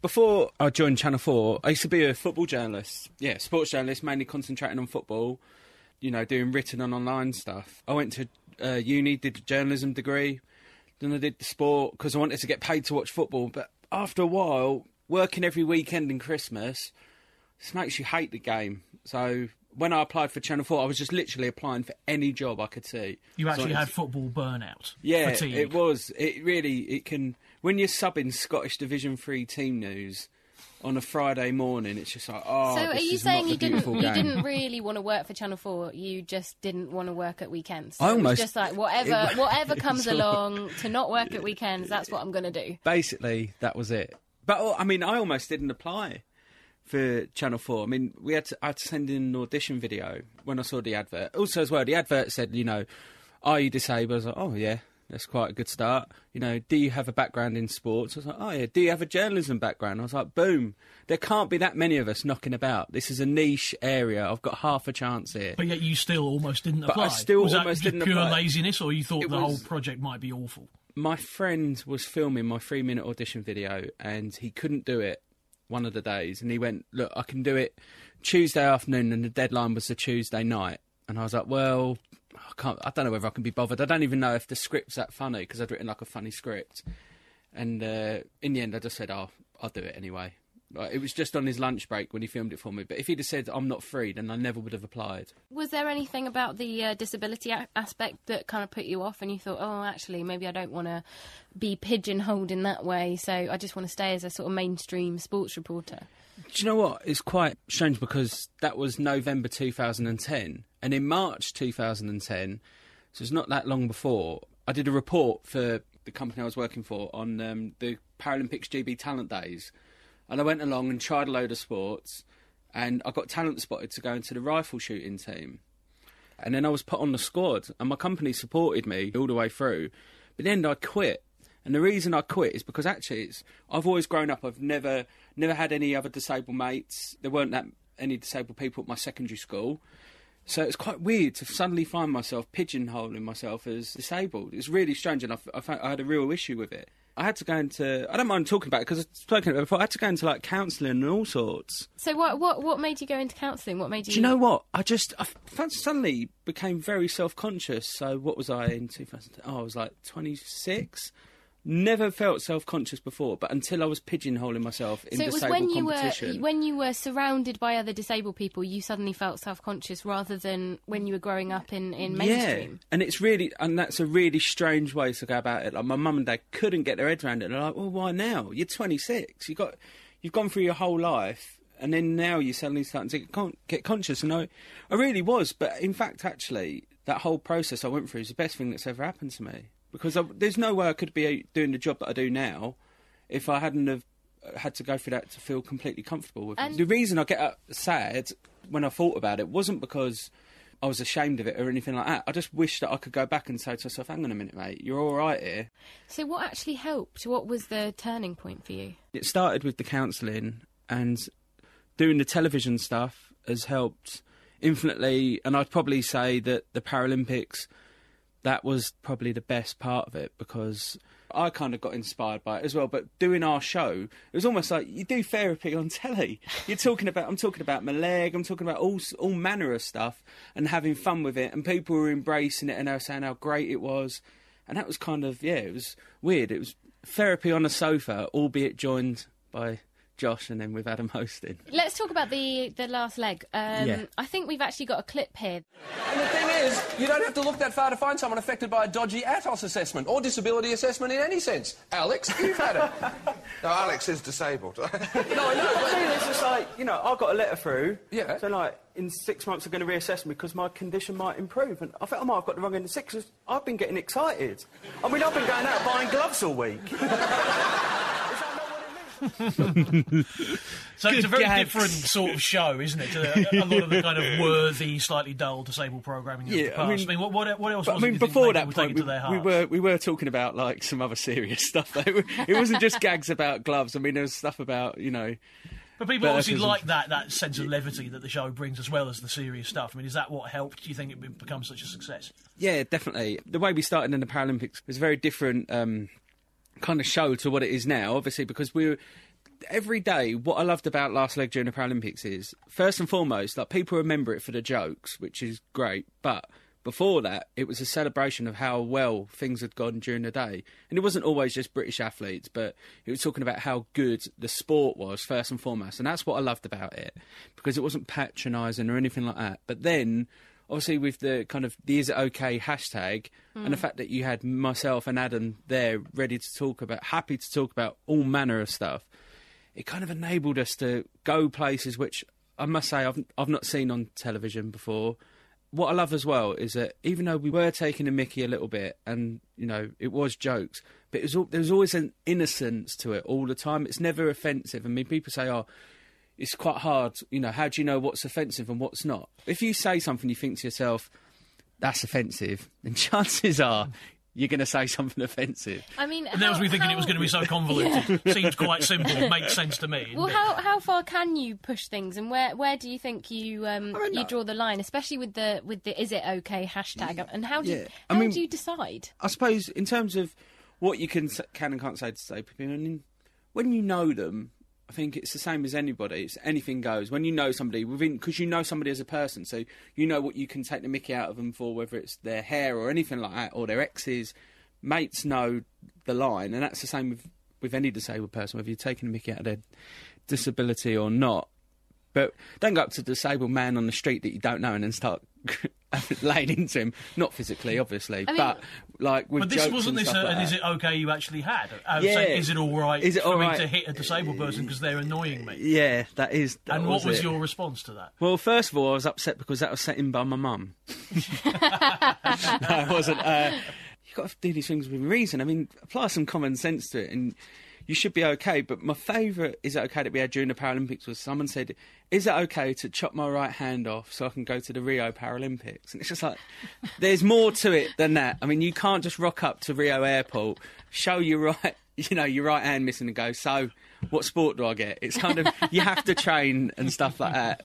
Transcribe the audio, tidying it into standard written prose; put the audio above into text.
before I joined Channel 4, I used to be a football journalist. Yeah, sports journalist, mainly concentrating on football, you know, doing written and online stuff. I went to uni, did a journalism degree, then I did the sport because I wanted to get paid to watch football. But after a while, working every weekend and Christmas, this makes you hate the game. So when I applied for Channel 4, I was just literally applying for any job I could see. You actually had football burnout. Yeah, fatigue. it was. It can... When you're subbing Scottish Division 3 team news on a Friday morning, it's just like, oh, so this are you is saying not you the beautiful game. didn't really want to work for Channel 4, you just didn't want to work at weekends? I almost... It was just like, whatever comes along, to not work at weekends, that's what I'm going to do. Basically, that was it. But, I mean, I almost didn't apply for Channel 4. I mean, I had to send in an audition video when I saw the advert. Also, as well, the advert said, you know, are you disabled? I was like, oh, yeah, that's quite a good start. You know, do you have a background in sports? I was like, oh, yeah. Do you have a journalism background? I was like, boom. There can't be that many of us knocking about. This is a niche area. I've got half a chance here. But yet you still almost didn't apply. But I still was almost that didn't pure apply. laziness, or you thought the whole project might be awful? My friend was filming my 3-minute audition video and he couldn't do it one of the days. And he went, look, I can do it Tuesday afternoon, and the deadline was the Tuesday night. And I was like, well, I don't know whether I can be bothered. I don't even know if the script's that funny, because I'd written like a funny script. And in the end, I just said, oh, I'll do it anyway. Like, it was just on his lunch break when he filmed it for me. But if he'd have said, I'm not free, then I never would have applied. Was there anything about the disability aspect that kind of put you off and you thought, oh, actually, maybe I don't want to be pigeonholed in that way, so I just want to stay as a sort of mainstream sports reporter? Do you know what? It's quite strange because that was November 2010. And in March 2010, so it's not that long before, I did a report for the company I was working for on the Paralympics GB Talent Days. And I went along and tried a load of sports, and I got talent spotted to go into the rifle shooting team. And then I was put on the squad, and my company supported me all the way through. But then I quit. And the reason I quit is because actually I've always grown up, I've never had any other disabled mates. There weren't that any disabled people at my secondary school. So it's quite weird to suddenly find myself pigeonholing myself as disabled. It's really strange, and I had a real issue with it. I had to go into... I don't mind talking about it because I've spoken about it before. I had to go into, like, counselling and all sorts. So what made you go into counselling? What made you... Do you know what? I suddenly became very self-conscious. So what was I in 2010? Oh, I was, like, 26. Never felt self-conscious before, but until I was pigeonholing myself in disabled competition. When you were surrounded by other disabled people, you suddenly felt self-conscious rather than when you were growing up in mainstream. Yeah, and that's a really strange way to go about it. Like, my mum and dad couldn't get their head around it. They're like, well, why now? You're 26. You've gone through your whole life, and then now you're suddenly starting to get conscious. And I really was, but in fact, actually, that whole process I went through is the best thing that's ever happened to me. Because there's no way I could be doing the job that I do now if I hadn't have had to go through that to feel completely comfortable with it. The reason I get sad when I thought about it wasn't because I was ashamed of it or anything like that. I just wish that I could go back and say to myself, hang on a minute, mate, you're all right here. So what actually helped? What was the turning point for you? It started with the counselling, and doing the television stuff has helped infinitely. And I'd probably say that the Paralympics... that was probably the best part of it, because I kind of got inspired by it as well. But doing our show, it was almost like you do therapy on telly. I'm talking about my leg, I'm talking about all manner of stuff and having fun with it. And people were embracing it and they were saying how great it was. And that was kind of, it was weird. It was therapy on a sofa, albeit joined by Josh and then with Adam hosting. Let's talk about the last leg. I think we've actually got a clip here. And the thing is, you don't have to look that far to find someone affected by a dodgy ATOS assessment or disability assessment in any sense. Alex, you've had it. No, Alex is disabled. No, I know, but it's just like, I got a letter through. Yeah. So, like, in 6 months they're going to reassess me because my condition might improve. And I think I might have got the wrong end of 6 because I've been getting excited. I mean, I've been going out buying gloves all week. So it's a very different sort of show, isn't it? To a lot of the kind of worthy, slightly dull disabled programming of the past. I mean, what else was it before that point, to their hearts? we were talking about, like, some other serious stuff, though. It wasn't just gags about gloves. I mean, there was stuff about, But people obviously like that sense of levity that the show brings, as well as the serious stuff. I mean, is that what helped? Do you think it become such a success? Yeah, definitely. The way we started in the Paralympics was a very different kind of show to what it is now, obviously, because every day, what I loved about last leg during the Paralympics is, first and foremost, like, people remember it for the jokes, which is great, but before that, it was a celebration of how well things had gone during the day. And it wasn't always just British athletes, but it was talking about how good the sport was, first and foremost. And that's what I loved about it, because it wasn't patronising or anything like that. But then, obviously, with the kind of the Is It OK hashtag, and the fact that you had myself and Adam there ready to talk about, happy to talk about all manner of stuff, it kind of enabled us to go places which I must say I've not seen on television before. What I love as well is that even though we were taking a mickey a little bit, and, you know, it was jokes, but there was always an innocence to it all the time. It's never offensive. I mean, people say, oh, it's quite hard, you know, how do you know what's offensive and what's not? If you say something you think to yourself, that's offensive, then chances are you're going to say something offensive. I mean, and that was me thinking it was going to be so convoluted. Yeah. Seems quite simple. Makes sense to me. Well, how far can you push things, and where do you think you you draw the line, especially with the Is It OK hashtag? And how do you decide? I suppose in terms of what you can and can't say to people, I mean, when you know them, I think it's the same as anybody. It's anything goes. When you know somebody, because you know somebody as a person, so you know what you can take the mickey out of them for, whether it's their hair or anything like that, or their exes. Mates know the line, and that's the same with any disabled person, whether you're taking the mickey out of their disability or not. But don't go up to a disabled man on the street that you don't know and then start laying into him. Not physically, obviously, but like with jokes. But wasn't this an Is It OK you actually had? Saying, is it all right for me to hit a disabled person because they're annoying me? Yeah, that is. And what was your response to that? Well, first of all, I was upset because that was set in by my mum. No, I wasn't. You've got to do these things with reason. I mean, apply some common sense to it, and you should be okay. But my favourite Is It OK that we had during the Paralympics was someone said, is it okay to chop my right hand off so I can go to the Rio Paralympics? And it's just like, there's more to it than that. I mean, you can't just rock up to Rio Airport, show your right hand missing and go, so what sport do I get? It's kind of, you have to train and stuff like that.